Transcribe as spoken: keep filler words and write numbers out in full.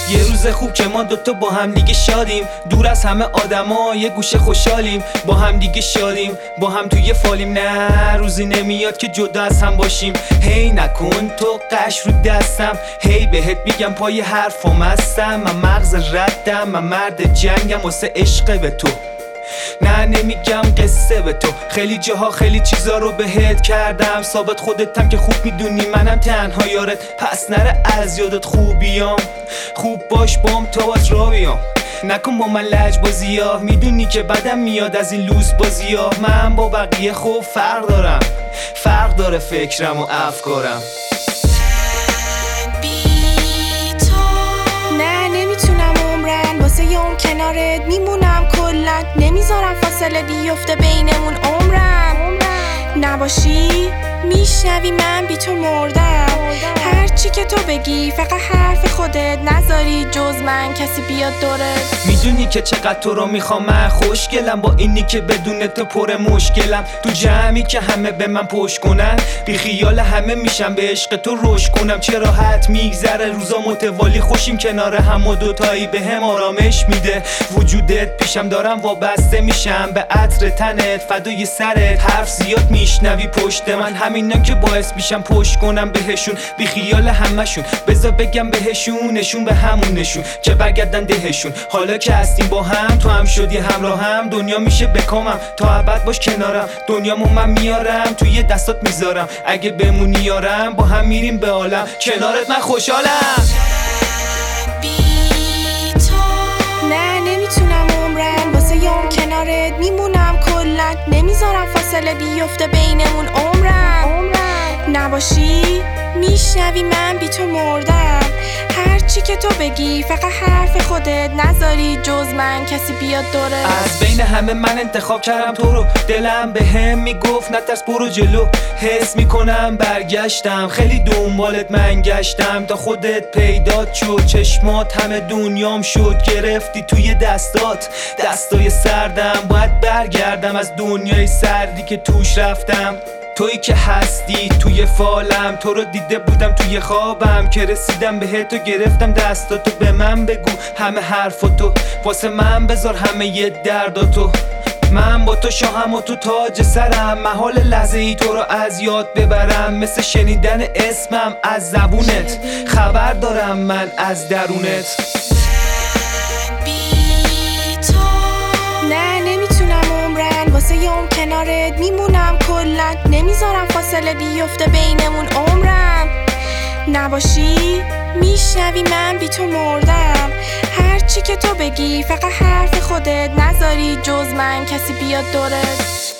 یه روز خوب که ما دوتا با هم دیگه شادیم، دور از همه آدما یه گوشه خوشحالیم، با هم دیگه شادیم، با هم توی فالیم. نه روزی نمیاد که جدا از هم باشیم. هی نکن تو قش رو دستم، هی بهت میگم پای حرفم هستم. من مغز ردم، من مرد جنگم واسه عشق به تو. نه نمیگم قصه به تو، خیلی جاها خیلی چیزا رو بهت کردم. ثابت خودتم که خوب میدونی منم تنها یارت، پس نره از یادت خوبیام. خوب باش بام تا باز را بیام، نکن با من لجبازی ها. میدونی که بدم میاد از این لوس بازی ها. من با بقیه خوب فرق دارم، فرق داره فکرم و افکارم. اون کنارت میمونم کلت، نمیذارم فاصله بیفته بینمون عمرم. نباشی میشنوی من بی تو مردم. هرچی که تو بگی فقط حرف خودت، نذاری جز من کسی بیاد دورت. میدونی که چقدر تو رو میخوام، من خوشگلم با اینی که بدون تو پر مشکلم. تو جمعی که همه به من پشت کنن، بی خیال همه میشم به عشق تو روش کنم. چه راحت میگذره روزا متوالی، خوشیم کنار هم و دوتایی به هم آرامش میده. وجودت پیشم دارم وابسته میشم به عطر تنت، فدای سرت. حرف زیاد میشنوی پشت من، همینا که باعث میشم پشت کنم بهشون. بی خیال همشون بذار بگم بهشون، نشون به همون نشون که برگردن دهشون. حالا که هستیم با هم، تو هم شدی همراه هم. دنیا میشه بکامم تا ابد باش کنارم. دنیامو من میارم توی دستات میذارم، اگه بمونی یارم با هم میریم به عالم. کنارت من خوشحالم. نه نمیتونم عمرن واسه اون کنارت میمونم کلت، نمیذارم فاصله بیفته بینمون عمرم. نباشی میشنوی من بی تو مردم. هرچی که تو بگی فقط حرف خودت، نذاری جز من کسی بیاد دوره. از بین همه من انتخاب کردم تو رو، دلم به هم میگفت نترس برو جلو. حس میکنم برگشتم، خیلی دنبالت من گشتم تا خودت پیدات شد. چشمات همه دنیام شد، گرفتی توی دستات دستای سردم. باید برگردم از دنیای سردی که توش رفتم. تویی که هستی توی فالم، تو رو دیده بودم توی خوابم که رسیدم بهت و گرفتم دستاتو. به من بگو همه حرفاتو، واسه من بذار همه یه درداتو. من با تو شاهم و تو تاج سرم، محال لحظه ای تو رو از یاد ببرم. مثل شنیدن اسمم از زبونت، خبر دارم من از درونت. اون کنارت میمونم کلت، نمیذارم فاصله بیفته بینمون عمرم. نباشی میشنوی من بی تو مردم. هرچی که تو بگی فقط حرف خودت، نذاری جز من کسی بیاد دورت.